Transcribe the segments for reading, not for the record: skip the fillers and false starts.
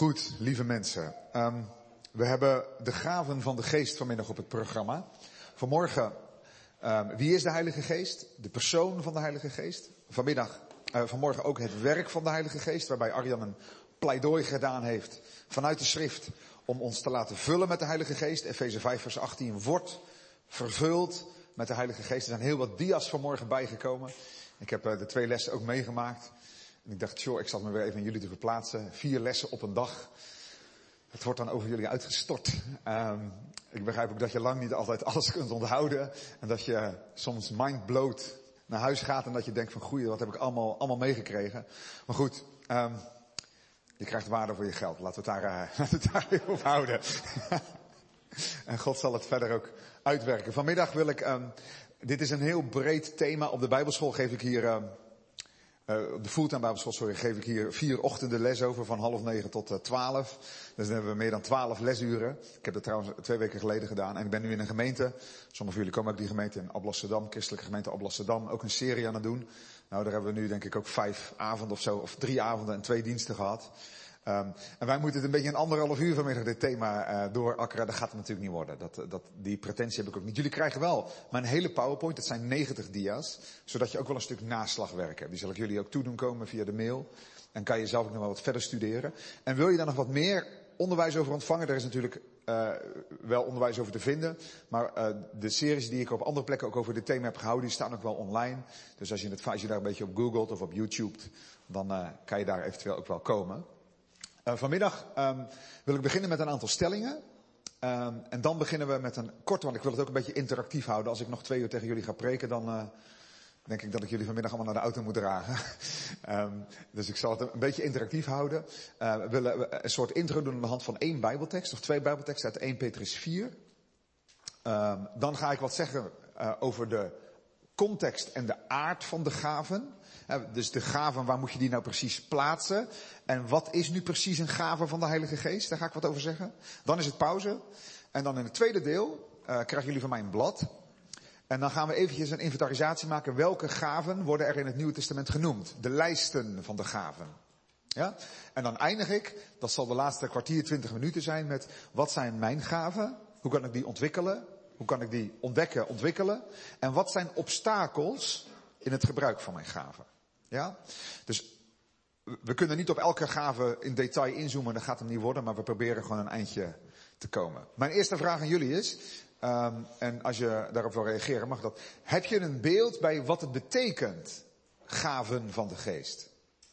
Goed, lieve mensen. We hebben de gaven van de geest vanmiddag op het programma. Vanmorgen, wie is de Heilige Geest? De persoon van de Heilige Geest. Vanmorgen ook het werk van de Heilige Geest, waarbij Arjan een pleidooi gedaan heeft vanuit de schrift om ons te laten vullen met de Heilige Geest. Efeze 5 vers 18, wordt vervuld met de Heilige Geest. Er zijn heel wat dia's vanmorgen bijgekomen. Ik heb de 2 lessen ook meegemaakt. En ik dacht, ik zat me weer even in jullie te verplaatsen. 4 lessen op een dag. Het wordt dan over jullie uitgestort. Ik begrijp ook dat je lang niet altijd alles kunt onthouden. En dat je soms mindblowed naar huis gaat en dat je denkt van goeie, wat heb ik allemaal meegekregen. Maar goed, je krijgt waarde voor je geld. Laten we het daar weer op houden. En God zal het verder ook uitwerken. Vanmiddag wil ik, dit is een heel breed thema. Op de Bijbelschool geef ik hier, op de Fulltime Bijbelschool, geef ik hier 4 ochtenden les over van 8:30 tot 12. Dus dan hebben we meer dan 12 lesuren. Ik heb dat trouwens 2 weken geleden gedaan. En ik ben nu in een gemeente, sommige van jullie komen ook die gemeente in Alblasserdam, christelijke gemeente Alblasserdam, ook een serie aan het doen. Nou, daar hebben we nu denk ik ook 5 avonden of zo, of 3 avonden en 2 diensten gehad. En wij moeten het een beetje in 1,5 uur vanmiddag dit thema doorakkeren. Dat gaat het natuurlijk niet worden. Die pretentie heb ik ook niet. Jullie krijgen wel mijn hele PowerPoint. Dat zijn 90 dia's. Zodat je ook wel een stuk naslagwerk hebt. Die zal ik jullie ook toedoen komen via de mail. En kan je zelf ook nog wel wat verder studeren. En wil je daar nog wat meer onderwijs over ontvangen? Daar is natuurlijk wel onderwijs over te vinden. Maar de series die ik op andere plekken ook over dit thema heb gehouden, die staan ook wel online. Dus als je daar een beetje op googelt of op YouTube, dan kan je daar eventueel ook wel komen. Vanmiddag wil ik beginnen met een aantal stellingen. En dan beginnen we met een korte, want ik wil het ook een beetje interactief houden. Als ik nog 2 uur tegen jullie ga preken, dan denk ik dat ik jullie vanmiddag allemaal naar de auto moet dragen. Dus ik zal het een beetje interactief houden. We willen een soort intro doen aan de hand van 1 Bijbeltekst, of 2 Bijbelteksten uit 1 Petrus 4. Dan ga ik wat zeggen over de context en de aard van de gaven. Dus de gaven, waar moet je die nou precies plaatsen? En wat is nu precies een gave van de Heilige Geest? Daar ga ik wat over zeggen. Dan is het pauze. En dan in het tweede deel krijgen jullie van mij een blad. En dan gaan we eventjes een inventarisatie maken. Welke gaven worden er in het Nieuwe Testament genoemd? De lijsten van de gaven. Ja? En dan eindig ik, dat zal de laatste kwartier, 20 minuten zijn, met wat zijn mijn gaven? Hoe kan ik die ontwikkelen? Hoe kan ik die ontwikkelen? En wat zijn obstakels in het gebruik van mijn gaven? Ja? Dus we kunnen niet op elke gave in detail inzoomen, dat gaat hem niet worden, maar we proberen gewoon een eindje te komen. Mijn eerste vraag aan jullie is, en als je daarop wil reageren mag dat, heb je een beeld bij wat het betekent, gaven van de geest?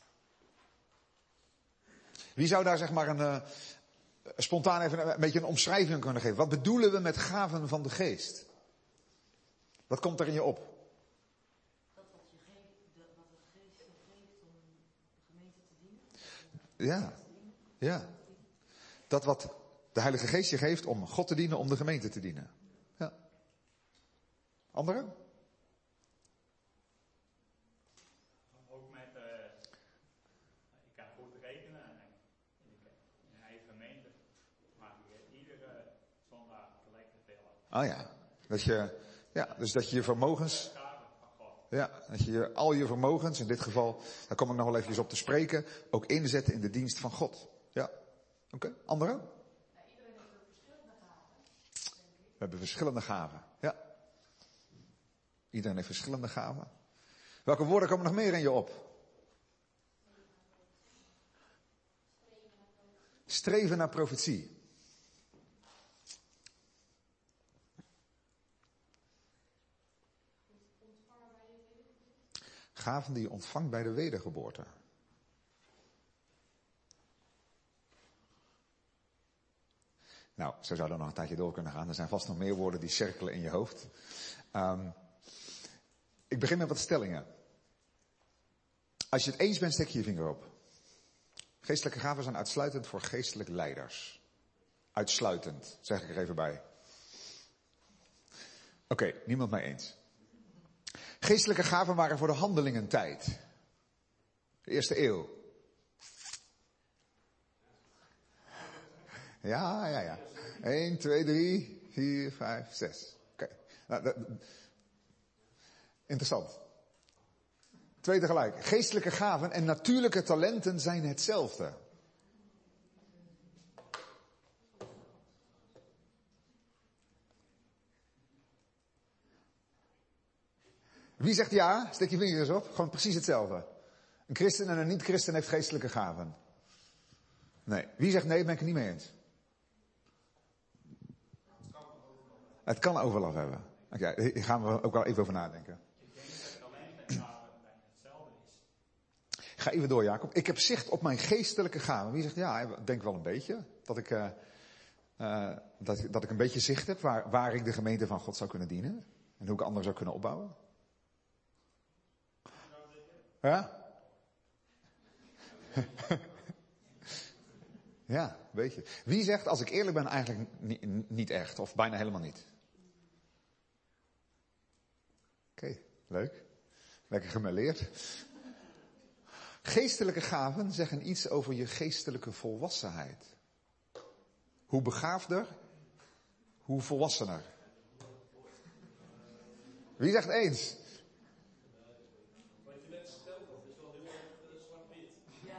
Wie zou daar zeg maar spontaan even een beetje een omschrijving kunnen geven? Wat bedoelen we met gaven van de geest? Wat komt er in je op? Ja. Dat wat de Heilige Geest je geeft om God te dienen, om de gemeente te dienen. Ja. Anderen? Ook met, ik kan goed rekenen in een eigen gemeente, maar iedere zondag gelijk te veel. Oh ja. Dus dat je je vermogens, ja, dat je al je vermogens, in dit geval, daar kom ik nog wel eventjes op te spreken, ook inzetten in de dienst van God. Ja. Oké. Anderen? Ja, iedereen heeft ook verschillende gaven. We hebben verschillende gaven. Ja. Iedereen heeft verschillende gaven. Welke woorden komen nog meer in je op? Streven naar profetie. Gaven die je ontvangt bij de wedergeboorte. Nou, zo zou dan nog een tijdje door kunnen gaan. Er zijn vast nog meer woorden die cirkelen in je hoofd. Ik begin met wat stellingen. Als je het eens bent, steek je je vinger op. Geestelijke gaven zijn uitsluitend voor geestelijke leiders. Uitsluitend, zeg ik er even bij. Oké, niemand mee eens. Geestelijke gaven waren voor de handelingentijd. De eerste eeuw. Ja. 1, 2, 3, 4, 5, 6. Oké. Nou, interessant. 2 tegelijk. Geestelijke gaven en natuurlijke talenten zijn hetzelfde. Wie zegt ja? Steek je vingers op. Gewoon precies hetzelfde. Een christen en een niet-christen heeft geestelijke gaven. Nee. Wie zegt nee, ben ik het niet mee eens. Het kan overlap hebben. Oké, daar gaan we ook wel even over nadenken. Ik denk dat het alleen bij gaven bijna hetzelfde is. Ga even door, Jacob. Ik heb zicht op mijn geestelijke gaven. Wie zegt ja, ik denk wel een beetje. Dat ik een beetje zicht heb waar ik de gemeente van God zou kunnen dienen. En hoe ik anderen zou kunnen opbouwen. Ja? Ja, weet je. Wie zegt, als ik eerlijk ben, eigenlijk niet echt. Of bijna helemaal niet. Oké, leuk. Lekker gemêleerd. Geestelijke gaven zeggen iets over je geestelijke volwassenheid. Hoe begaafder, hoe volwassener. Wie zegt eens? Wat je net stelt, dat is wel heel erg zwart-wit.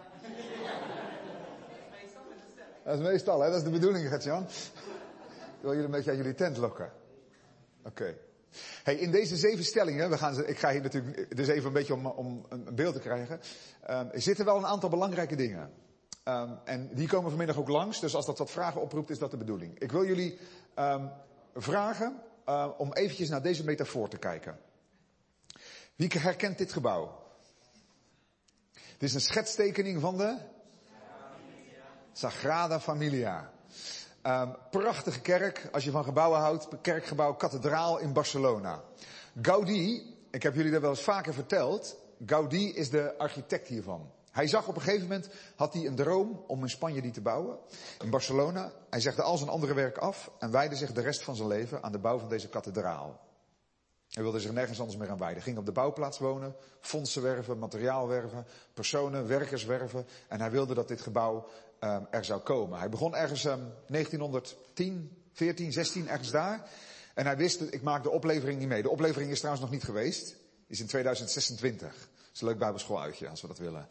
Dat is meestal, hè? Dat is de bedoeling, Gert-Jan. Ik wil jullie een beetje uit jullie tent lokken. Oké. Hey, in deze 7 stellingen, ik ga hier natuurlijk dus even een beetje om een beeld te krijgen. Zitten wel een aantal belangrijke dingen. En die komen vanmiddag ook langs, dus als dat wat vragen oproept, is dat de bedoeling. Ik wil jullie vragen om eventjes naar deze metafoor te kijken. Wie herkent dit gebouw? Dit is een schetstekening van de Sagrada Familia. Prachtige kerk, als je van gebouwen houdt, kerkgebouw, kathedraal in Barcelona. Gaudí, ik heb jullie dat wel eens vaker verteld, Gaudí is de architect hiervan. Hij zag op een gegeven moment, had hij een droom om in Spanje die te bouwen, in Barcelona. Hij zegde al zijn andere werk af en wijdde zich de rest van zijn leven aan de bouw van deze kathedraal. Hij wilde zich nergens anders meer aan wijden. Ging op de bouwplaats wonen, fondsen werven, materiaal werven, personen, werkers werven. En hij wilde dat dit gebouw er zou komen. Hij begon ergens 1910, 14, 16, ergens daar. En hij wist, ik maak de oplevering niet mee. De oplevering is trouwens nog niet geweest. Is in 2026. Dat is een leuk bijbelschooluitje, als we dat willen.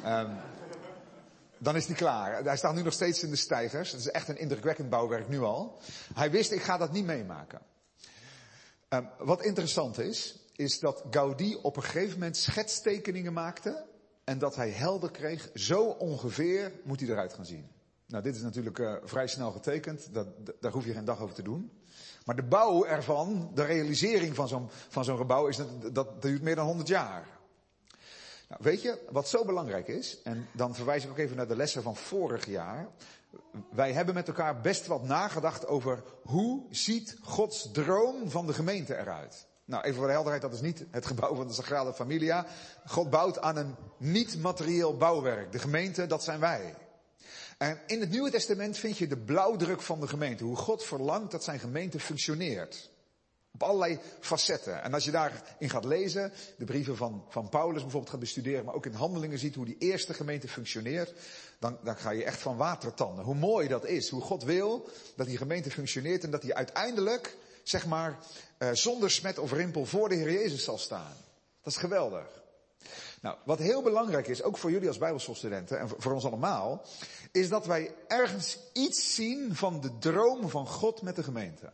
Dan is die klaar. Hij staat nu nog steeds in de steigers. Het is echt een indrukwekkend bouwwerk nu al. Hij wist, ik ga dat niet meemaken. Wat interessant is dat Gaudí op een gegeven moment schetstekeningen maakte. En dat hij helder kreeg, zo ongeveer moet hij eruit gaan zien. Nou, dit is natuurlijk vrij snel getekend. Daar hoef je geen dag over te doen. Maar de bouw ervan, de realisering van zo'n gebouw, dat duurt meer dan 100 jaar. Nou, weet je, wat zo belangrijk is, en dan verwijs ik ook even naar de lessen van vorig jaar. Wij hebben met elkaar best wat nagedacht over hoe ziet Gods droom van de gemeente eruit. Nou, even voor de helderheid, dat is niet het gebouw van de Sagrada Familia. God bouwt aan een niet-materieel bouwwerk. De gemeente, dat zijn wij. En in het Nieuwe Testament vind je de blauwdruk van de gemeente. Hoe God verlangt dat zijn gemeente functioneert. Op allerlei facetten. En als je daarin gaat lezen, de brieven van Paulus bijvoorbeeld gaat bestuderen, maar ook in Handelingen ziet hoe die eerste gemeente functioneert, dan ga je echt van watertanden. Hoe mooi dat is. Hoe God wil dat die gemeente functioneert en dat die uiteindelijk, zeg maar, zonder smet of rimpel voor de Heer Jezus zal staan. Dat is geweldig. Nou, wat heel belangrijk is, ook voor jullie als Bijbelschoolstudenten en voor ons allemaal, is dat wij ergens iets zien van de droom van God met de gemeente.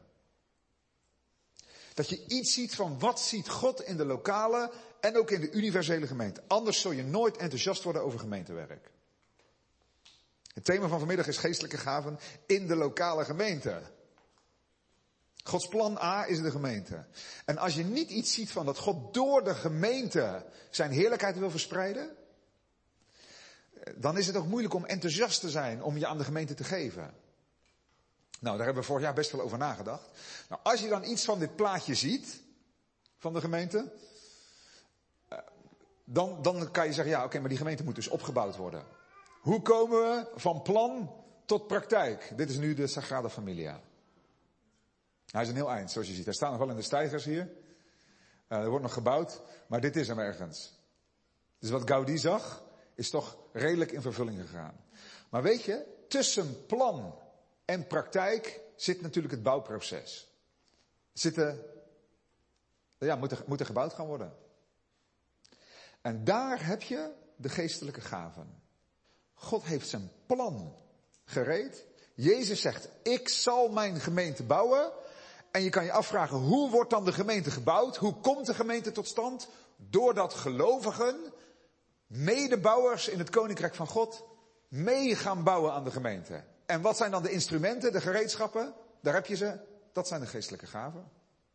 Dat je iets ziet van wat ziet God in de lokale en ook in de universele gemeente. Anders zul je nooit enthousiast worden over gemeentewerk. Het thema van vanmiddag is geestelijke gaven in de lokale gemeente. Gods plan A is de gemeente. En als je niet iets ziet van dat God door de gemeente zijn heerlijkheid wil verspreiden, dan is het ook moeilijk om enthousiast te zijn om je aan de gemeente te geven. Nou, daar hebben we vorig jaar best wel over nagedacht. Nou, als je dan iets van dit plaatje ziet, van de gemeente, dan kan je zeggen, ja, oké, maar die gemeente moet dus opgebouwd worden. Hoe komen we van plan tot praktijk? Dit is nu de Sagrada Familia. Hij is een heel eind, zoals je ziet. Hij staat nog wel in de steigers hier. Er wordt nog gebouwd, maar dit is hem ergens. Dus wat Gaudí zag, is toch redelijk in vervulling gegaan. Maar weet je, tussen plan en praktijk zit natuurlijk het bouwproces. Moet er gebouwd gaan worden. En daar heb je de geestelijke gaven. God heeft zijn plan gereed. Jezus zegt, ik zal mijn gemeente bouwen. En je kan je afvragen, hoe wordt dan de gemeente gebouwd? Hoe komt de gemeente tot stand? Doordat gelovigen, medebouwers in het koninkrijk van God, mee gaan bouwen aan de gemeente. En wat zijn dan de instrumenten, de gereedschappen? Daar heb je ze. Dat zijn de geestelijke gaven.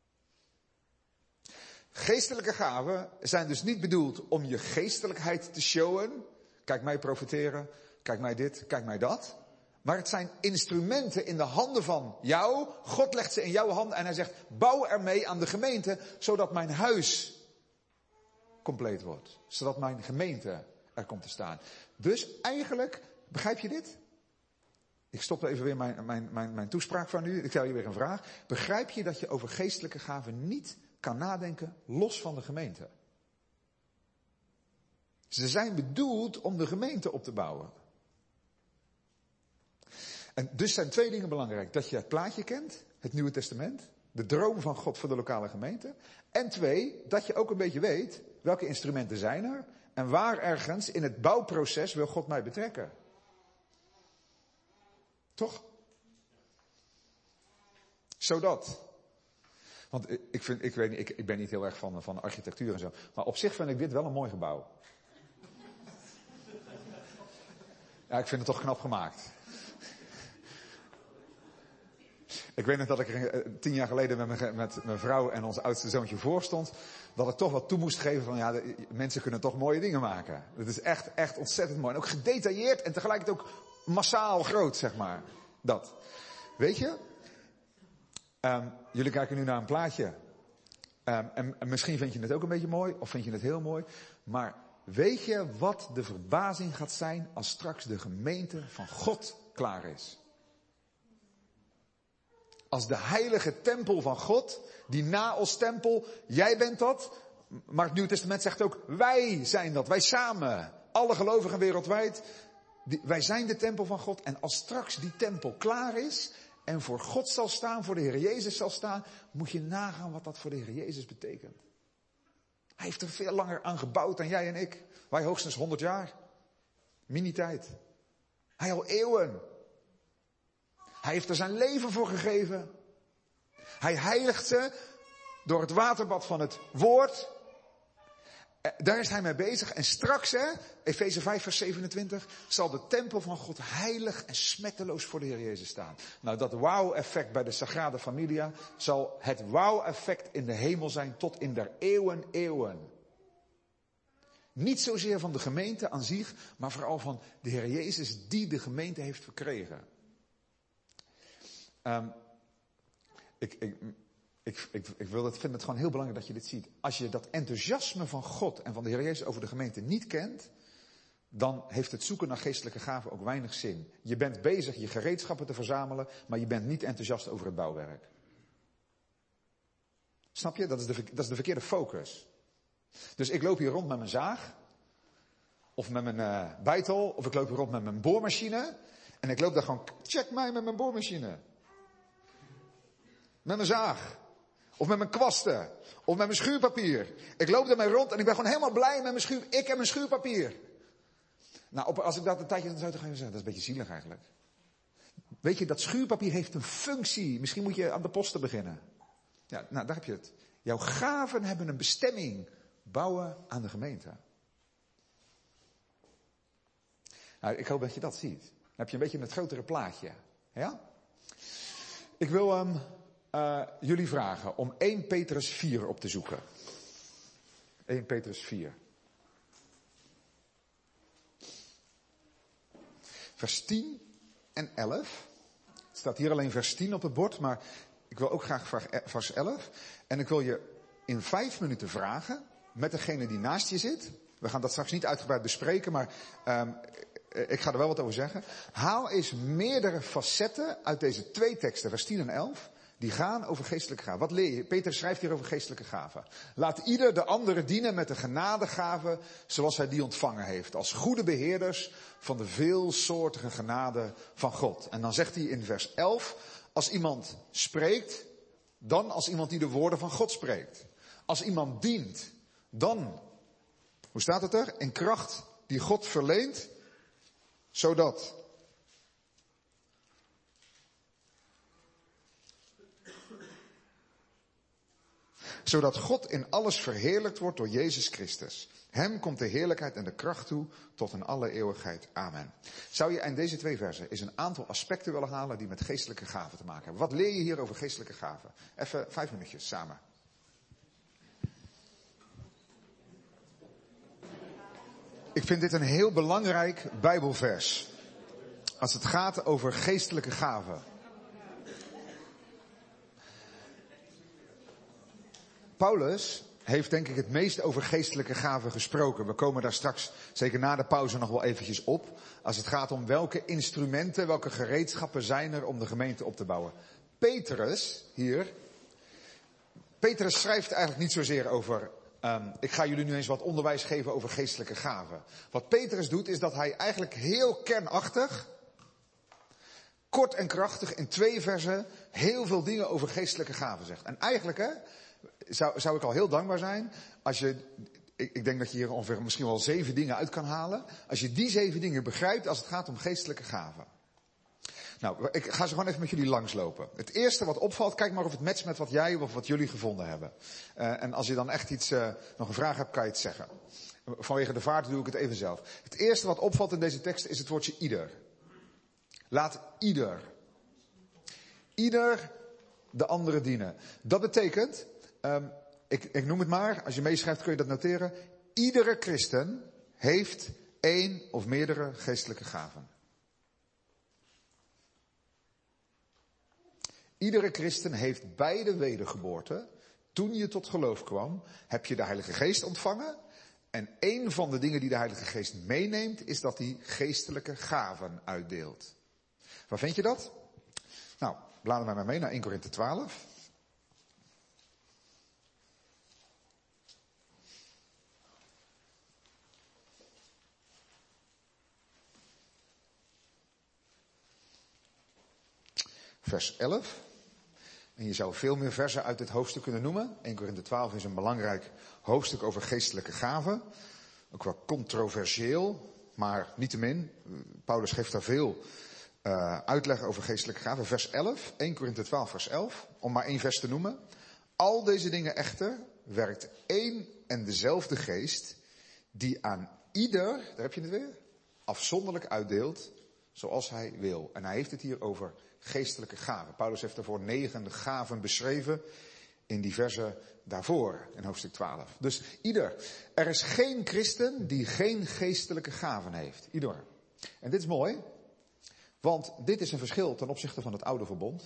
Geestelijke gaven zijn dus niet bedoeld om je geestelijkheid te showen. Kijk mij profiteren, kijk mij dit, kijk mij dat. Maar het zijn instrumenten in de handen van jou. God legt ze in jouw handen en hij zegt, bouw ermee aan de gemeente, zodat mijn huis compleet wordt. Zodat mijn gemeente er komt te staan. Dus eigenlijk, begrijp je dit? Ik stop even weer mijn toespraak van u. Ik stel je weer een vraag. Begrijp je dat je over geestelijke gaven niet kan nadenken los van de gemeente? Ze zijn bedoeld om de gemeente op te bouwen. En dus zijn twee dingen belangrijk. Dat je het plaatje kent, het Nieuwe Testament, de droom van God voor de lokale gemeente. En twee, dat je ook een beetje weet welke instrumenten zijn er en waar ergens in het bouwproces wil God mij betrekken. Toch? Zodat. Want ik ben niet heel erg van architectuur en zo. Maar op zich vind ik dit wel een mooi gebouw. Ja, ik vind het toch knap gemaakt. Ik weet nog dat ik er 10 jaar geleden met mijn vrouw en ons oudste zoontje voor stond. Dat ik toch wat toe moest geven van ja, mensen kunnen toch mooie dingen maken. Het is echt ontzettend mooi. En ook gedetailleerd en tegelijkertijd ook massaal groot, zeg maar. Dat. Weet je? Jullie kijken nu naar een plaatje. En misschien vind je het ook een beetje mooi. Of vind je het heel mooi. Maar weet je wat de verbazing gaat zijn als straks de gemeente van God klaar is? Als de heilige tempel van God, die Naos-tempel, jij bent dat. Maar het Nieuwe Testament zegt ook, wij zijn dat, wij samen. Alle gelovigen wereldwijd, wij zijn de tempel van God. En als straks die tempel klaar is en voor God zal staan, voor de Heer Jezus zal staan, moet je nagaan wat dat voor de Heer Jezus betekent. Hij heeft er veel langer aan gebouwd dan jij en ik. Wij hoogstens 100 jaar. Mini-tijd. Hij al eeuwen. Hij heeft er zijn leven voor gegeven. Hij heiligt ze door het waterbad van het woord. Daar is hij mee bezig. En straks, Efeze 5 vers 27, zal de tempel van God heilig en smetteloos voor de Heer Jezus staan. Nou, dat wauw-effect bij de Sagrada Familia zal het wauw-effect in de hemel zijn tot in der eeuwen. Niet zozeer van de gemeente aan zich, maar vooral van de Heer Jezus die de gemeente heeft verkregen. Ik vind het gewoon heel belangrijk dat je dit ziet. Als je dat enthousiasme van God en van de Heer Jezus over de gemeente niet kent, dan heeft het zoeken naar geestelijke gaven ook weinig zin. Je bent bezig je gereedschappen te verzamelen, maar je bent niet enthousiast over het bouwwerk. Snap je? Dat is de verkeerde focus. Dus ik loop hier rond met mijn zaag, of met mijn beitel, of ik loop hier rond met mijn boormachine, en ik loop daar gewoon, check mij met mijn boormachine. Met mijn zaag. Of met mijn kwasten. Of met mijn schuurpapier. Ik loop daarmee rond en ik ben gewoon helemaal blij met mijn ik heb mijn schuurpapier. Nou, als ik dat een tijdje zou gaan zeggen, dat is een beetje zielig eigenlijk. Weet je, dat schuurpapier heeft een functie. Misschien moet je aan de posten beginnen. Ja, nou, daar heb je het. Jouw gaven hebben een bestemming. Bouwen aan de gemeente. Nou, ik hoop dat je dat ziet. Dan heb je een beetje het grotere plaatje. Ja? Ik wil jullie vragen om 1 Petrus 4 op te zoeken. 1 Petrus 4. Vers 10 en 11. Het staat hier alleen vers 10 op het bord, maar ik wil ook graag vers 11. En ik wil je in 5 minuten vragen, met degene die naast je zit. We gaan dat straks niet uitgebreid bespreken, maar ik ga er wel wat over zeggen. Haal eens meerdere facetten uit deze 2 teksten, vers 10 en 11... die gaan over geestelijke gaven. Wat leer je? Peter schrijft hier over geestelijke gaven. Laat ieder de andere dienen met de genadegave zoals hij die ontvangen heeft. Als goede beheerders van de veelsoortige genade van God. En dan zegt hij in vers 11, als iemand spreekt, dan als iemand die de woorden van God spreekt. Als iemand dient, dan, hoe staat het er? In kracht die God verleent, zodat... zodat God in alles verheerlijkt wordt door Jezus Christus. Hem komt de heerlijkheid en de kracht toe tot in alle eeuwigheid. Amen. Zou je in deze 2 versen eens een aantal aspecten willen halen die met geestelijke gaven te maken hebben? Wat leer je hier over geestelijke gaven? Even 5 minuutjes samen. Ik vind dit een heel belangrijk Bijbelvers. Als het gaat over geestelijke gaven. Paulus heeft denk ik het meest over geestelijke gaven gesproken. We komen daar straks, zeker na de pauze, nog wel eventjes op. Als het gaat om welke instrumenten, welke gereedschappen zijn er om de gemeente op te bouwen. Petrus schrijft eigenlijk niet zozeer over... ik ga jullie nu eens wat onderwijs geven over geestelijke gaven. Wat Petrus doet is dat hij eigenlijk heel kernachtig, kort en krachtig in 2 versen heel veel dingen over geestelijke gaven zegt. En eigenlijk zou ik al heel dankbaar zijn als je, ik denk dat je hier ongeveer misschien wel 7 dingen uit kan halen. Als je die 7 dingen begrijpt als het gaat om geestelijke gaven. Nou, ik ga ze gewoon even met jullie langslopen. Het eerste wat opvalt, kijk maar of het matcht met wat jij of wat jullie gevonden hebben. En als je dan echt nog een vraag hebt, kan je het zeggen. Vanwege de vaart doe ik het even zelf. Het eerste wat opvalt in deze tekst is het woordje ieder. Laat ieder de andere dienen. Dat betekent, ik noem het maar, als je meeschrijft kun je dat noteren. Iedere christen heeft 1 of meerdere geestelijke gaven. Iedere christen heeft bij de wedergeboorte, toen je tot geloof kwam, heb je de Heilige Geest ontvangen. En 1 van de dingen die de Heilige Geest meeneemt, is dat hij geestelijke gaven uitdeelt. Waar vind je dat? Nou, bladen wij maar mee naar 1 Korinthe 12. Vers 11. En je zou veel meer versen uit dit hoofdstuk kunnen noemen. 1 Korinthe 12 is een belangrijk hoofdstuk over geestelijke gaven. Ook wel controversieel, maar niettemin. Paulus geeft daar veel uitleg over geestelijke gaven. Vers 11, 1 Korinthe 12 vers 11, om maar 1 vers te noemen. Al deze dingen echter werkt 1 en dezelfde geest, die aan ieder, daar heb je het weer, afzonderlijk uitdeelt, zoals hij wil. En hij heeft het hier over geestelijke gaven. Paulus heeft daarvoor 9 gaven beschreven in die versen daarvoor, in hoofdstuk 12. Dus ieder. Er is geen christen die geen geestelijke gaven heeft. Ieder. En dit is mooi, want dit is een verschil ten opzichte van het oude verbond.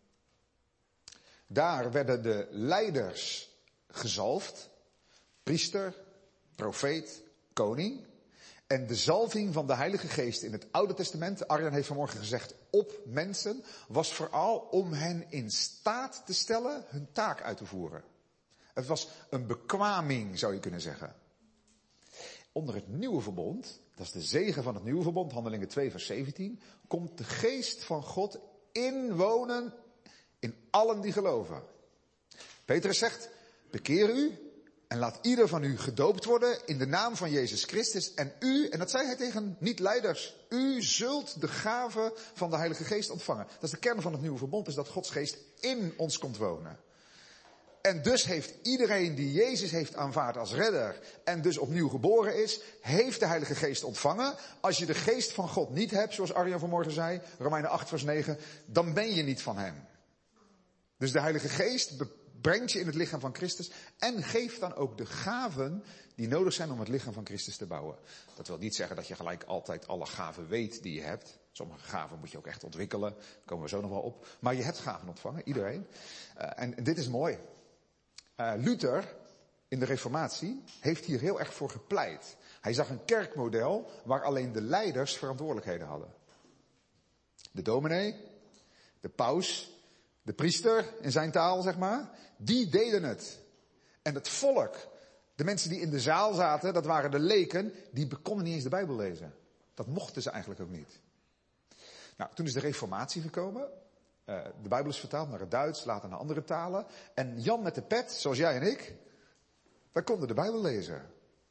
Daar werden de leiders gezalfd, priester, profeet, koning. En de zalving van de Heilige Geest in het Oude Testament, Arjan heeft vanmorgen gezegd, op mensen, was vooral om hen in staat te stellen hun taak uit te voeren. Het was een bekwaming, zou je kunnen zeggen. Onder het nieuwe verbond, dat is de zegen van het nieuwe verbond, Handelingen 2 vers 17, komt de geest van God inwonen in allen die geloven. Petrus zegt, bekeer u en laat ieder van u gedoopt worden in de naam van Jezus Christus. En u, en dat zei hij tegen niet-leiders, u zult de gave van de Heilige Geest ontvangen. Dat is de kern van het nieuwe verbond, is dat Gods geest in ons komt wonen. En dus heeft iedereen die Jezus heeft aanvaard als redder en dus opnieuw geboren is, heeft de Heilige Geest ontvangen. Als je de geest van God niet hebt, zoals Arjan vanmorgen zei, Romeinen 8 vers 9, dan ben je niet van hem. Dus de Heilige Geest brengt je in het lichaam van Christus en geeft dan ook de gaven die nodig zijn om het lichaam van Christus te bouwen. Dat wil niet zeggen dat je gelijk altijd alle gaven weet die je hebt. Sommige gaven moet je ook echt ontwikkelen, daar komen we zo nog wel op. Maar je hebt gaven ontvangen, iedereen. En dit is mooi. Luther in de Reformatie heeft hier heel erg voor gepleit. Hij zag een kerkmodel waar alleen de leiders verantwoordelijkheden hadden. De dominee, de paus, de priester in zijn taal zeg maar, die deden het. En het volk, de mensen die in de zaal zaten, dat waren de leken, die konden niet eens de Bijbel lezen. Dat mochten ze eigenlijk ook niet. Nou, toen is de Reformatie gekomen. De Bijbel is vertaald naar het Duits, later naar andere talen. En Jan met de pet, zoals jij en ik, wij konden de Bijbel lezen.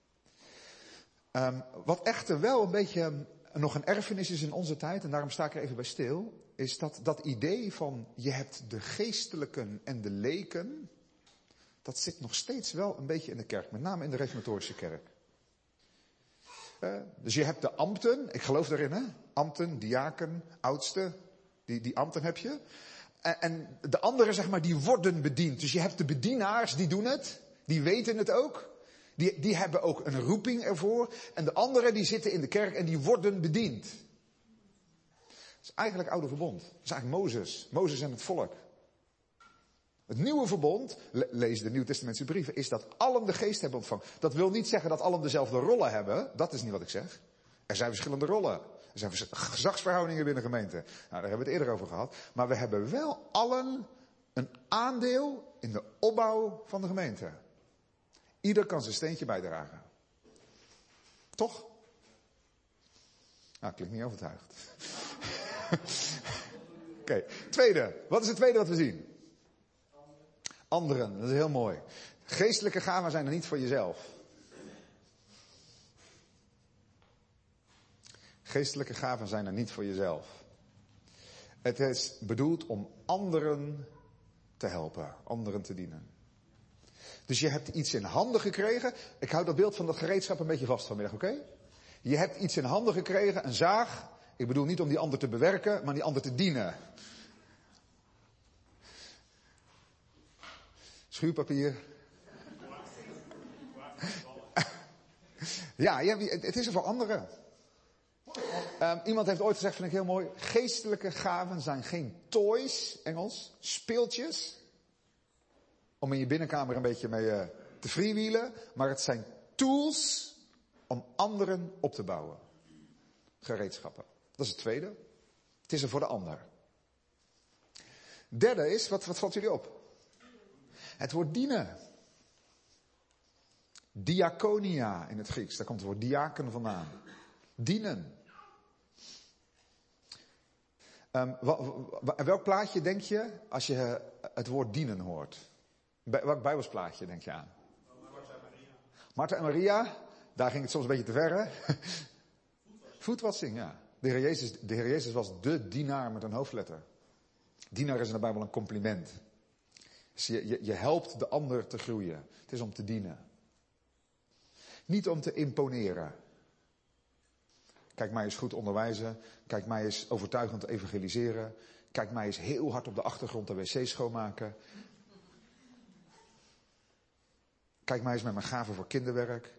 Wat echter wel een beetje nog een erfenis is in onze tijd, en daarom sta ik er even bij stil, is dat idee van je hebt de geestelijken en de leken, Dat zit nog steeds wel een beetje in de kerk. Met name in de reformatorische kerk. Dus je hebt de ambten. Ik geloof daarin, hè. Ambten, diaken, oudsten. Die ambten heb je. En de anderen, zeg maar, die worden bediend. Dus je hebt de bedienaars, die doen het. Die weten het ook. Die hebben ook een roeping ervoor. En de anderen, die zitten in de kerk en die worden bediend. Dat is eigenlijk het oude verbond. Dat is eigenlijk Mozes. Mozes en het volk. Het nieuwe verbond, lees de Nieuw-Testamentse brieven, is dat allen de geest hebben ontvangen. Dat wil niet zeggen dat allen dezelfde rollen hebben. Dat is niet wat ik zeg. Er zijn verschillende rollen. Er zijn gezagsverhoudingen binnen gemeenten. Nou, daar hebben we het eerder over gehad. Maar we hebben wel allen een aandeel in de opbouw van de gemeente. Ieder kan zijn steentje bijdragen. Toch? Nou, klinkt niet overtuigd. Oké, tweede. Wat is het tweede wat we zien? Anderen, dat is heel mooi. Geestelijke gaven zijn er niet voor jezelf. Geestelijke gaven zijn er niet voor jezelf. Het is bedoeld om anderen te helpen, anderen te dienen. Dus je hebt iets in handen gekregen. Ik hou dat beeld van dat gereedschap een beetje vast vanmiddag, oké? Je hebt iets in handen gekregen, een zaag. Ik bedoel niet om die ander te bewerken, maar die ander te dienen. Schuurpapier. Ja, het is er voor anderen. Iemand heeft ooit gezegd, vind ik heel mooi. Geestelijke gaven zijn geen toys, Engels, speeltjes. Om in je binnenkamer een beetje mee te freewheelen. Maar het zijn tools om anderen op te bouwen. Gereedschappen. Dat is het tweede. Het is er voor de ander. Derde is, wat valt jullie op? Het woord dienen. Diakonia in het Grieks. Daar komt het woord diaken vandaan. Dienen. Welk plaatje denk je als je het woord dienen hoort? Welk bijbelsplaatje denk je aan? Martha en Maria. Daar ging het soms een beetje te ver, hè? Voetwassing, ja. De Heer Jezus was de dienaar met een hoofdletter. Dienaar is in de Bijbel een compliment. Dus je helpt de ander te groeien. Het is om te dienen. Niet om te imponeren. Kijk mij eens goed onderwijzen. Kijk mij eens overtuigend evangeliseren. Kijk mij eens heel hard op de achtergrond de wc schoonmaken. Kijk mij eens met mijn gaven voor kinderwerk.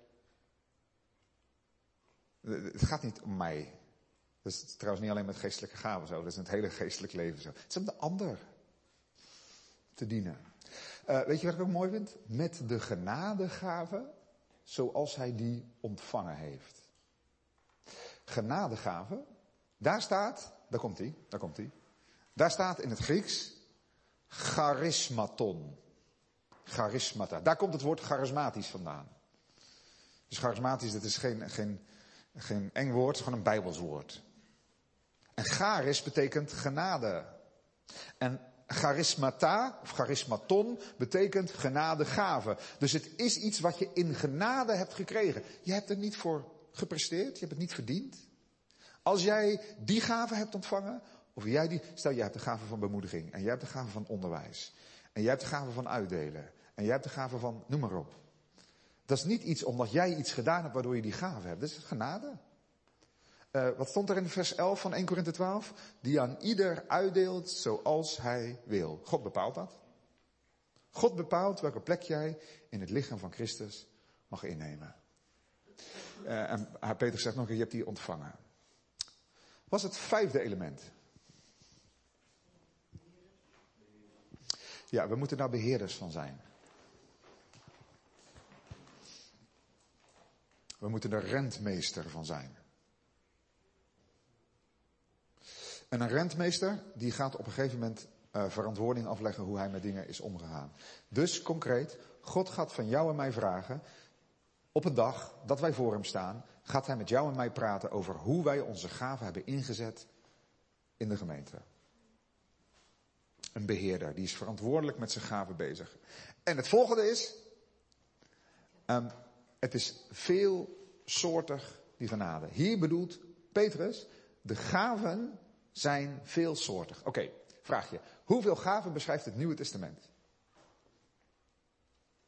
Het gaat niet om mij. Dat is trouwens niet alleen met geestelijke gaven zo. Dat is in het hele geestelijk leven zo. Het is om de ander te dienen. Weet je wat ik ook mooi vind? Met de genadegave zoals hij die ontvangen heeft. Genadegave, daar komt hij. Daar staat in het Grieks charismaton. Charismata. Daar komt het woord charismatisch vandaan. Dus charismatisch, dat is geen eng woord, het is gewoon een Bijbels woord. En charis betekent genade. En charismata, of charismaton, betekent genadegave. Dus het is iets wat je in genade hebt gekregen. Je hebt er niet voor gepresteerd, je hebt het niet verdiend. Als jij die gave hebt ontvangen, of stel jij hebt de gave van bemoediging, en jij hebt de gave van onderwijs, en jij hebt de gave van uitdelen, en jij hebt de gave van, noem maar op. Dat is niet iets omdat jij iets gedaan hebt waardoor je die gave hebt. Dat is genade. Wat stond er in vers 11 van 1 Korinthe 12? Die aan ieder uitdeelt zoals hij wil. God bepaalt dat. God bepaalt welke plek jij in het lichaam van Christus mag innemen. En Peter zegt nog, je hebt die ontvangen. Wat is het vijfde element? Ja, we moeten daar beheerders van zijn. We moeten er rentmeester van zijn. En een rentmeester, die gaat op een gegeven moment verantwoording afleggen hoe hij met dingen is omgegaan. Dus concreet, God gaat van jou en mij vragen, op een dag dat wij voor hem staan, gaat hij met jou en mij praten over hoe wij onze gaven hebben ingezet in de gemeente. Een beheerder, die is verantwoordelijk met zijn gaven bezig. En het volgende is, het is veelsoortig, die genade. Hier bedoelt Petrus, de gaven zijn veelsoortig. Oké, vraag je. Hoeveel gaven beschrijft het Nieuwe Testament?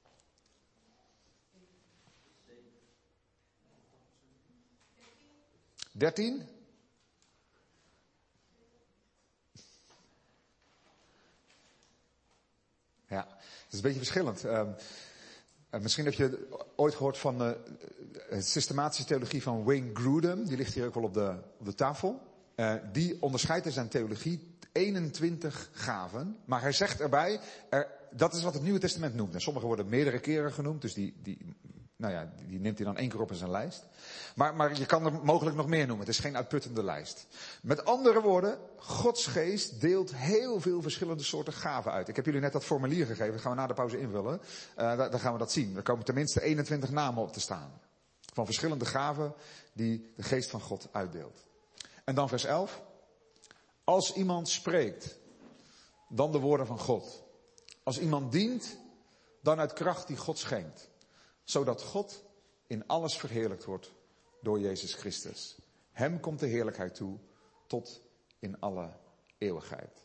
13? Ja, het is een beetje verschillend. Misschien heb je ooit gehoord van de systematische theologie van Wayne Grudem. Die ligt hier ook wel op de tafel. Die onderscheidt in zijn theologie 21 gaven. Maar hij zegt erbij, dat is wat het Nieuwe Testament noemt. En sommige worden meerdere keren genoemd. Dus die neemt hij dan 1 keer op in zijn lijst. Maar je kan er mogelijk nog meer noemen. Het is geen uitputtende lijst. Met andere woorden, Gods geest deelt heel veel verschillende soorten gaven uit. Ik heb jullie net dat formulier gegeven. Dat gaan we na de pauze invullen. Dan gaan we dat zien. Er komen tenminste 21 namen op te staan. Van verschillende gaven die de geest van God uitdeelt. En dan vers 11. Als iemand spreekt, dan de woorden van God. Als iemand dient, dan uit kracht die God schenkt. Zodat God in alles verheerlijkt wordt door Jezus Christus. Hem komt de heerlijkheid toe tot in alle eeuwigheid.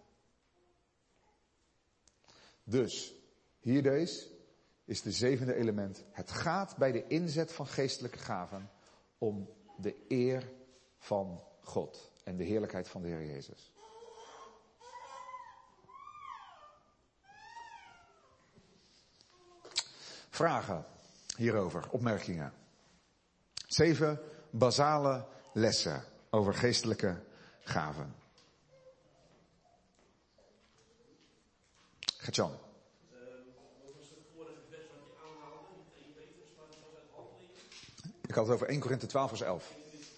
Dus, hier deze is de 7e element. Het gaat bij de inzet van geestelijke gaven om de eer van God en de heerlijkheid van de Heer Jezus. Vragen hierover, opmerkingen. 7 basale lessen over geestelijke gaven. Gert-Jan. Wat was het vorige vers wat je aanhaalde? Niet 1 Petrus, maar het was uit Handelingen. Ik had het over 1 Korinthe 12 vers 11.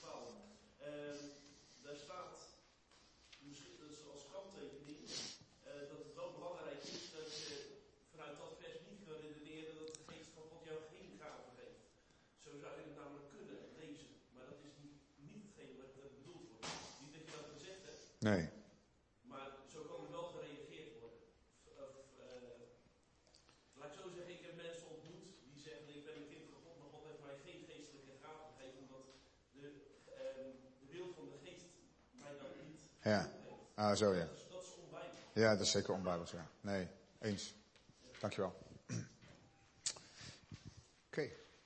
Daar staat, misschien dat is als kanttekening, dat het wel belangrijk is dat je vanuit dat vers niet kan redeneren dat de geest van God jou geen gaven geeft. Zo zou je het namelijk kunnen lezen, maar dat is niet hetgeen wat bedoeld wordt. Niet dat je dat gezegd hebt. Nee. Maar zo kan er wel gereageerd worden. Laat ik zo zeggen, ik heb mensen ontmoet die zeggen, ik ben een kind van God, maar God heeft mij geen geestelijke gaven gegeven, omdat de wil van de geest mij dat niet Ja. Ah, zo ja. Dat is onbijbels. Ja, dat is zeker onbijbels, ja. Nee, eens. Dankjewel. Oké.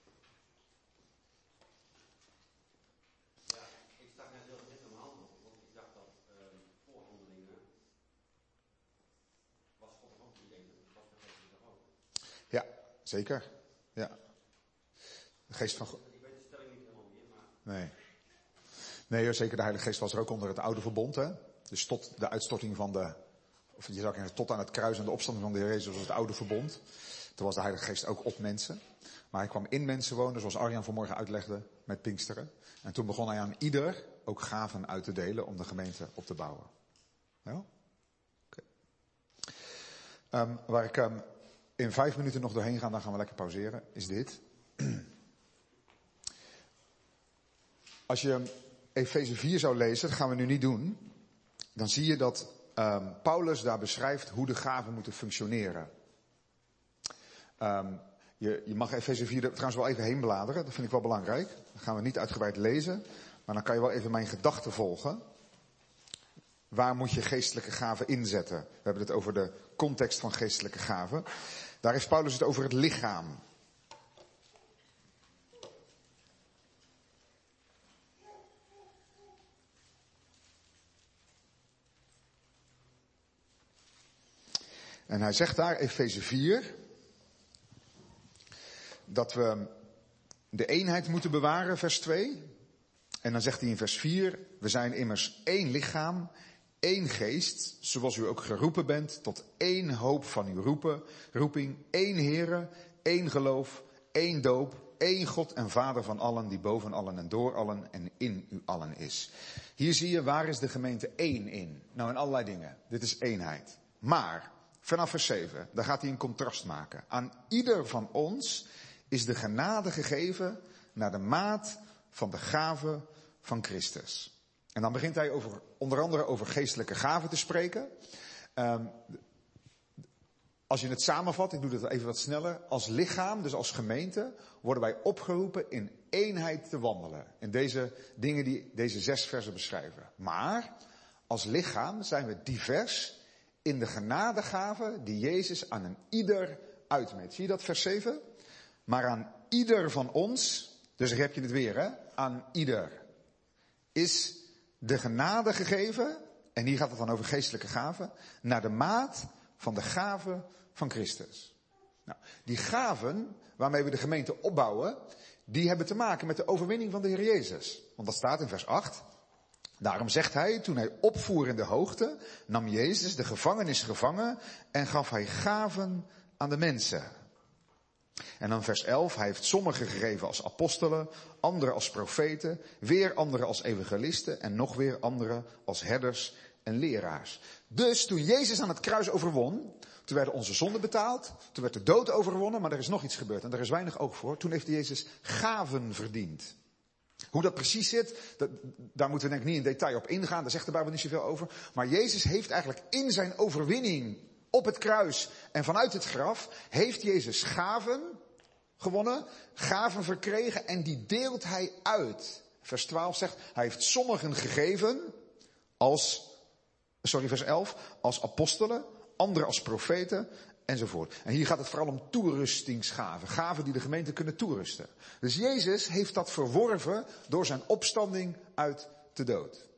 Ja, ik stak net heel net aan mijn handen op, want ik dacht dat voor Handelingen was God toch ook niet één, was de geest toch ook? Ja, zeker. Ja. De geest van God. Ik weet de stelling niet helemaal meer, maar... Nee. Nee, hoor, zeker de Heilige Geest was er ook onder het oude verbond, hè. Dus tot de uitstorting van of je zou zeggen, tot aan het kruis en de opstanding van de Heer Jezus was het oude verbond. Toen was de Heilige Geest ook op mensen. Maar hij kwam in mensen wonen, zoals Arjan vanmorgen uitlegde, met Pinksteren. En toen begon hij aan ieder ook gaven uit te delen om de gemeente op te bouwen. Ja? Okay. Waar ik in 5 minuten nog doorheen ga, dan gaan we lekker pauzeren, is dit. Als je Efeze 4 zou lezen, dat gaan we nu niet doen, dan zie je dat Paulus daar beschrijft hoe de gaven moeten functioneren. Je mag Efeze 4 trouwens wel even heen bladeren, dat vind ik wel belangrijk. Dan gaan we niet uitgebreid lezen, maar dan kan je wel even mijn gedachten volgen. Waar moet je geestelijke gaven inzetten? We hebben het over de context van geestelijke gaven. Daar heeft Paulus het over het lichaam. En hij zegt daar, Efeze 4, dat we de eenheid moeten bewaren, vers 2. En dan zegt hij in vers 4, we zijn immers één lichaam, één geest, zoals u ook geroepen bent tot één hoop van uw roeping, één Here, één geloof, één doop, één God en Vader van allen, die boven allen en door allen en in u allen is. Hier zie je, waar is de gemeente één in? Nou, in allerlei dingen. Dit is eenheid. Maar vanaf vers 7, daar gaat hij een contrast maken. Aan ieder van ons is de genade gegeven naar de maat van de gave van Christus. En dan begint hij onder andere over geestelijke gaven te spreken. Als je het samenvat, ik doe dat even wat sneller. Als lichaam, dus als gemeente, worden wij opgeroepen in eenheid te wandelen. In deze dingen die deze 6 versen beschrijven. Maar als lichaam zijn we divers in de genadegaven die Jezus aan een ieder uitmeet. Zie je dat, vers 7? Maar aan ieder van ons, dus daar heb je het weer, hè? Aan ieder. is de genade gegeven, en hier gaat het dan over geestelijke gaven, naar de maat van de gaven van Christus. Nou, die gaven waarmee we de gemeente opbouwen, die hebben te maken met de overwinning van de Heer Jezus. Want dat staat in vers 8. Daarom zegt hij, toen hij opvoer in de hoogte, nam Jezus de gevangenis gevangen en gaf hij gaven aan de mensen. En dan vers 11, hij heeft sommigen gegeven als apostelen, anderen als profeten, weer anderen als evangelisten en nog weer anderen als herders en leraars. Dus toen Jezus aan het kruis overwon, toen werden onze zonden betaald, toen werd de dood overwonnen, maar er is nog iets gebeurd en daar is weinig oog voor. Toen heeft Jezus gaven verdiend. Hoe dat precies zit, daar moeten we denk ik niet in detail op ingaan, daar zegt de Bijbel niet zoveel over. Maar Jezus heeft eigenlijk in zijn overwinning op het kruis en vanuit het graf, heeft Jezus gaven gewonnen, gaven verkregen en die deelt hij uit. Vers 12 zegt, hij heeft sommigen gegeven vers 11, als apostelen, anderen als profeten enzovoort. En hier gaat het vooral om toerustingsgaven, gaven die de gemeente kunnen toerusten. Dus Jezus heeft dat verworven door zijn opstanding uit de dood.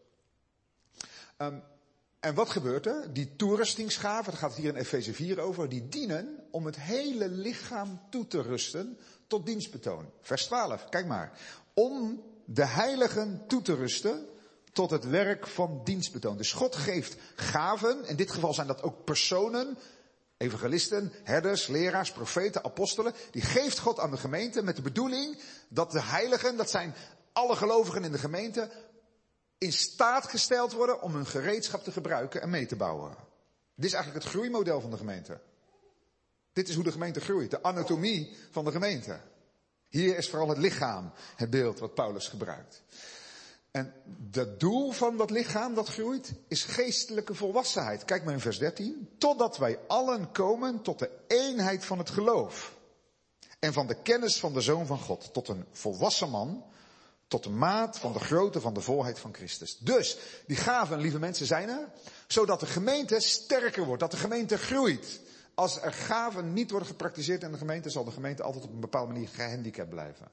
En wat gebeurt er? Die toerustingsgaven, daar gaat het hier in Efeze 4 over, die dienen om het hele lichaam toe te rusten tot dienstbetoon. Vers 12, kijk maar. Om de heiligen toe te rusten tot het werk van dienstbetoon. Dus God geeft gaven, in dit geval zijn dat ook personen, evangelisten, herders, leraars, profeten, apostelen. Die geeft God aan de gemeente met de bedoeling dat de heiligen, dat zijn alle gelovigen in de gemeente, in staat gesteld worden om hun gereedschap te gebruiken en mee te bouwen. Dit is eigenlijk het groeimodel van de gemeente. Dit is hoe de gemeente groeit, de anatomie van de gemeente. Hier is vooral het lichaam het beeld wat Paulus gebruikt. En het doel van dat lichaam dat groeit is geestelijke volwassenheid. Kijk maar in vers 13. Totdat wij allen komen tot de eenheid van het geloof. En van de kennis van de Zoon van God. Tot een volwassen man. Tot de maat van de grootte van de volheid van Christus. Dus die gaven, lieve mensen, zijn er. Zodat de gemeente sterker wordt. Dat de gemeente groeit. Als er gaven niet worden gepraktiseerd in de gemeente, zal de gemeente altijd op een bepaalde manier gehandicapt blijven.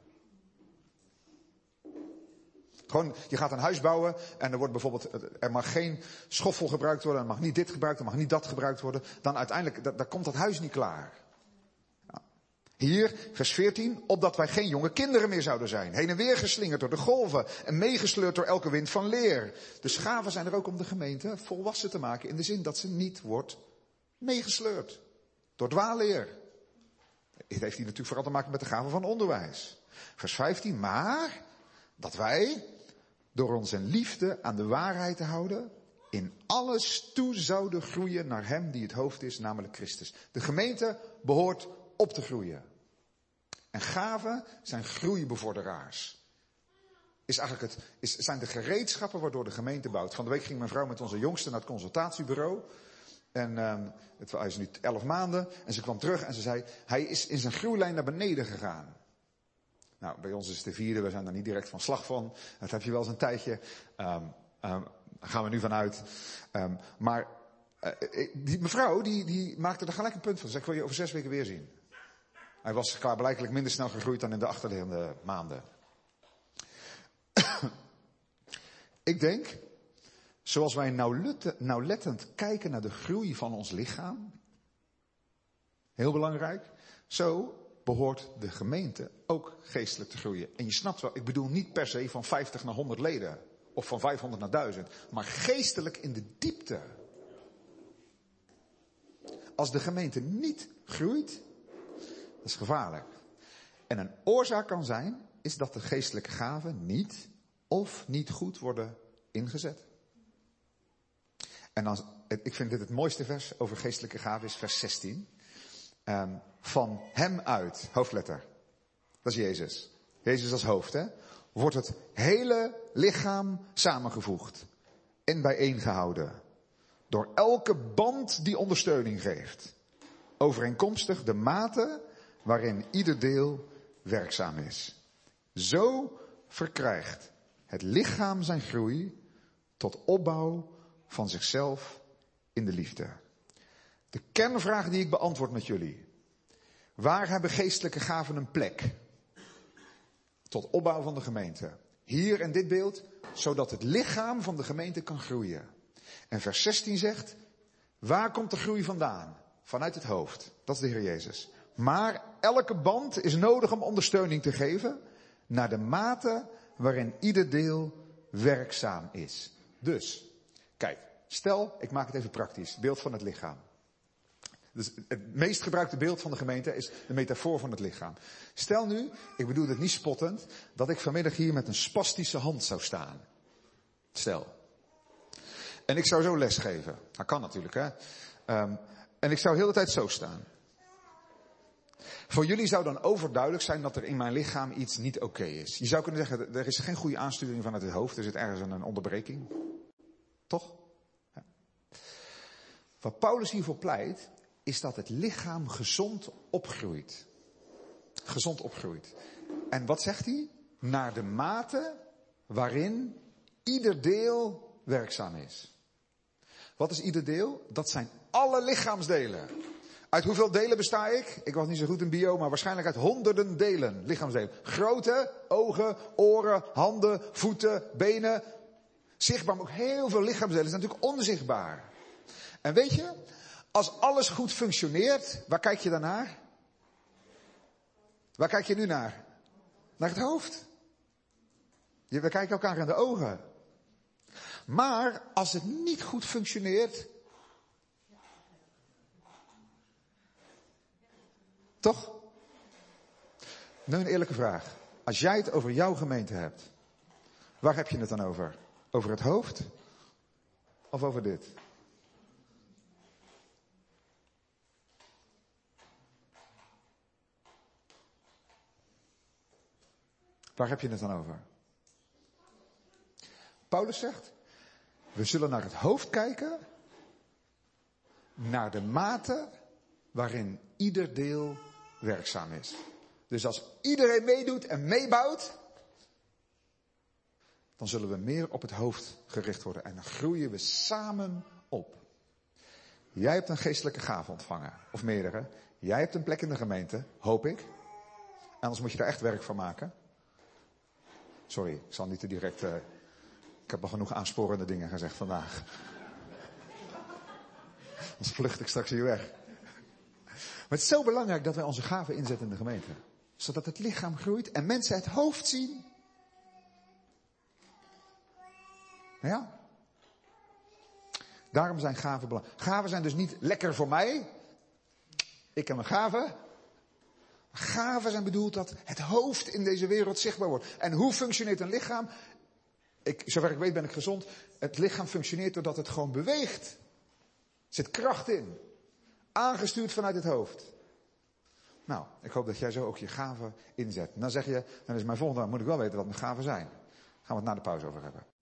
Gewoon, je gaat een huis bouwen en er wordt bijvoorbeeld, er mag geen schoffel gebruikt worden, er mag niet dit gebruikt, er mag niet dat gebruikt worden. Dan uiteindelijk, daar komt dat huis niet klaar. Nou, hier, vers 14, opdat wij geen jonge kinderen meer zouden zijn. Heen en weer geslingerd door de golven en meegesleurd door elke wind van leer. Dus gaven zijn er ook om de gemeente volwassen te maken in de zin dat ze niet wordt meegesleurd door dwaalleer. Dit heeft hier natuurlijk vooral te maken met de gaven van onderwijs. Vers 15, maar dat wij door onze liefde aan de waarheid te houden, in alles toe zouden groeien naar hem die het hoofd is, namelijk Christus. De gemeente behoort op te groeien. En gaven zijn groeibevorderaars. Zijn de gereedschappen waardoor de gemeente bouwt. Van de week ging mijn vrouw met onze jongste naar het consultatiebureau. En hij is nu 11 maanden. En ze kwam terug en ze zei, hij is in zijn groeilijn naar beneden gegaan. Nou, bij ons is het de 4e, we zijn daar niet direct van slag van. Dat heb je wel eens een tijdje. Daar gaan we nu vanuit. Maar die mevrouw, die maakte er gelijk een punt van. Ze zei, ik wil je over 6 weken weer zien. Hij was klaarblijkelijk minder snel gegroeid dan in de achterliggende maanden. Ik denk, zoals wij nauwlettend kijken naar de groei van ons lichaam. Heel belangrijk. Zo behoort de gemeente ook geestelijk te groeien. En je snapt wel, ik bedoel niet per se van 50 naar 100 leden. Of van 500 naar 1000. Maar geestelijk in de diepte. Als de gemeente niet groeit, dat is gevaarlijk. En een oorzaak kan zijn, is dat de geestelijke gaven niet goed worden ingezet. En dan, ik vind dit het mooiste vers over geestelijke gaven, is vers 16. Van hem uit, hoofdletter. Dat is Jezus. Jezus als hoofd, hè. Wordt het hele lichaam samengevoegd en bijeengehouden. Door elke band die ondersteuning geeft. Overeenkomstig de mate waarin ieder deel werkzaam is. Zo verkrijgt het lichaam zijn groei tot opbouw van zichzelf in de liefde. De kernvraag die ik beantwoord met jullie. Waar hebben geestelijke gaven een plek? Tot opbouw van de gemeente. Hier in dit beeld, zodat het lichaam van de gemeente kan groeien. En vers 16 zegt, waar komt de groei vandaan? Vanuit het hoofd. Dat is de Heer Jezus. Maar elke band is nodig om ondersteuning te geven, naar de mate waarin ieder deel werkzaam is. Dus, kijk, stel, ik maak het even praktisch, beeld van het lichaam. Dus het meest gebruikte beeld van de gemeente is de metafoor van het lichaam. Stel nu, ik bedoel het niet spottend, dat ik vanmiddag hier met een spastische hand zou staan. Stel. En ik zou zo lesgeven. Dat kan natuurlijk, hè. En ik zou de hele tijd zo staan. Voor jullie zou dan overduidelijk zijn dat er in mijn lichaam iets niet oké is. Je zou kunnen zeggen, er is geen goede aansturing vanuit het hoofd. Er zit ergens een onderbreking. Toch? Ja. Wat Paulus hiervoor pleit, is dat het lichaam gezond opgroeit. Gezond opgroeit. En wat zegt hij? Naar de mate waarin ieder deel werkzaam is. Wat is ieder deel? Dat zijn alle lichaamsdelen. Uit hoeveel delen besta ik? Ik was niet zo goed in bio, maar waarschijnlijk uit honderden delen, lichaamsdelen. Grote, ogen, oren, handen, voeten, benen. Zichtbaar, maar ook heel veel lichaamsdelen zijn natuurlijk onzichtbaar. En weet je, als alles goed functioneert, waar kijk je dan naar? Waar kijk je nu naar? Naar het hoofd. We kijken elkaar in de ogen. Maar als het niet goed functioneert, toch? Nu een eerlijke vraag. Als jij het over jouw gemeente hebt, waar heb je het dan over? Over het hoofd? Of over dit? Waar heb je het dan over? Paulus zegt, we zullen naar het hoofd kijken, naar de mate waarin ieder deel werkzaam is. Dus als iedereen meedoet en meebouwt, dan zullen we meer op het hoofd gericht worden en dan groeien we samen op. Jij hebt een geestelijke gave ontvangen, of meerdere. Jij hebt een plek in de gemeente, hoop ik. Anders moet je daar echt werk van maken. Sorry, ik zal niet te direct... Ik heb al genoeg aansporende dingen gezegd vandaag. Anders vlucht ik straks hier weg. Maar het is zo belangrijk dat wij onze gaven inzetten in de gemeente. Zodat het lichaam groeit en mensen het hoofd zien. Ja? Daarom zijn gaven belangrijk. Gaven zijn dus niet lekker voor mij. Ik heb een gave. Gaven zijn bedoeld dat het hoofd in deze wereld zichtbaar wordt. En hoe functioneert een lichaam? Zover ik weet ben ik gezond. Het lichaam functioneert doordat het gewoon beweegt. Er zit kracht in. Aangestuurd vanuit het hoofd. Nou, ik hoop dat jij zo ook je gaven inzet. En dan zeg je, dan is mijn volgende vraag, moet ik wel weten wat mijn gaven zijn. Gaan we het na de pauze over hebben.